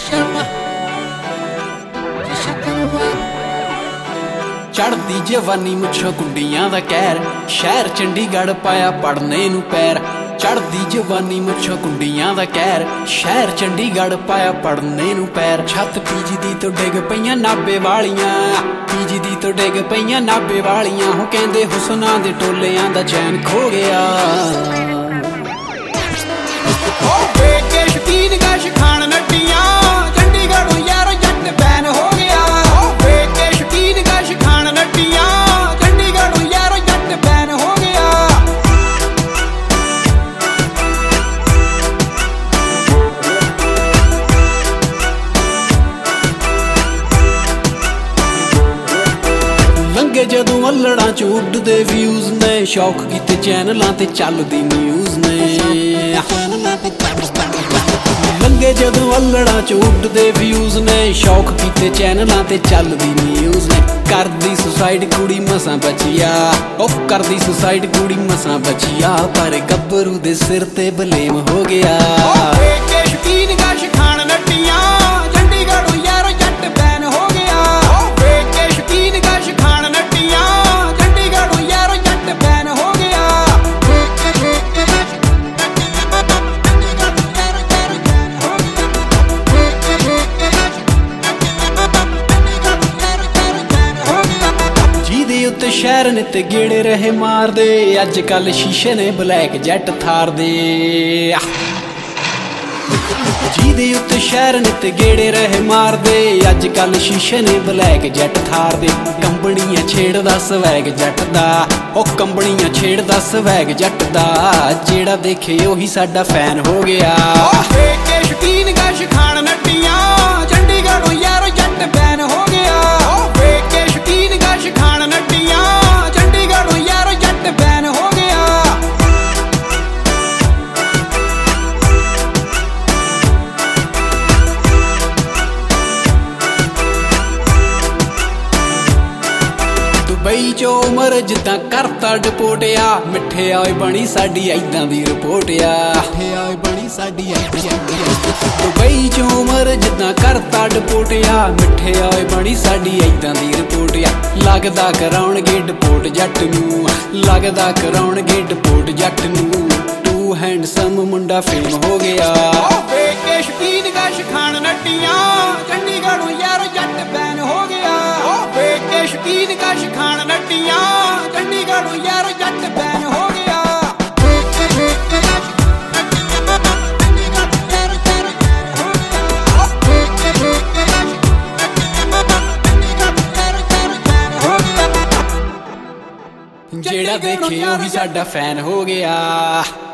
चढ़दी जवानी मुच्छों कुंडियां दा कहर, शहर चंडीगढ़ पाया पढ़ने नूं पैर। चढ़दी जवानी मुच्छों कुंडियां दा कहर, शहर चंडीगढ़ पाया पढ़ने नूं पैर। छत पीजी तो डिग पईयां नाबे वालियां, पीजी तो डिग पईयां नाबे वालियां। हो कहंदे हुसनां दे टोलियां दा चैन खो गया। के शकीन गश खान नट्टियां, चंडीगढ़ यारो जट बैन हो गया। के शकीन गश खान नट्टियां, चंडीगढ़ यारो जट बैन हो गया। लंघे जदों अल्लड़ां च उड्डदे व्यूज ने, शौक कीते चैनलां ते चलदी न्यूज़ ने। लंघे जदों अल्लड़ां च उड्डदे व्यूज ने, शौक कीते चैनलां ते चलदी न्यूज़ ने। करदी सुसाइड कुड़ी मसां बचिया, ओ करदी सुसाइड कुड़ी मसां बचिया। पर गब्बरू दे सिर ते बलेम हो गया। के शकीन गश खान नट्टियां, चंडीगढ़ यारो जट बैन हो गया। के शकीन गश खान नट्टियां, चंडीगढ़ यारो जट बैन हो गया। उत्ते शहर ने ते गेड़े रहे मार दे, अज कल शीशे ने ब्लैक जैट थार दे। जीदे उत्ते शहर ने ते गेड़े रहे मार दे, अज कल शीशे ने ब्लैक जैट थार दे। कंबनियां छेड़दा स्वैग जट दा, ओ कंबनियां छेड़दा स्वैग जट दा। जेड़ा देखे ओही साडा फैन हो गया। के शकीन गश खान नट्टियां, चंडीगढ़ यारो जट बैन हो गया। के शकीन गश खान नट्टियां, चंडीगढ़ यारो जट बैन हो गया। दुबई चो उमर जिद्दां करता डिपोटिया, मिठे आए बनी साडी ऐदां दी रिपोर्ट आ। मिठे आए बनी साडी दुबई चो उमर जिद्दां करता डिपोटिया, मिठे आए बनी साडी ऐदां दी रिपोर्ट आ। लगदा कराउणगे डिपोर्ट जट नूं, लगदा कराउणगे डिपोर्ट जट नूं। टू हैंडसम मुंडा फेम हो गया। के शकीन गश खान नट्टियां, चंडीगढ़ यारो जट बैन हो गया। के शकीन गश खान नट्टियां, चंडीगढ़ यारो जट बैन हो गया। जेड़ा देखे ओही साडा फैन हो गया।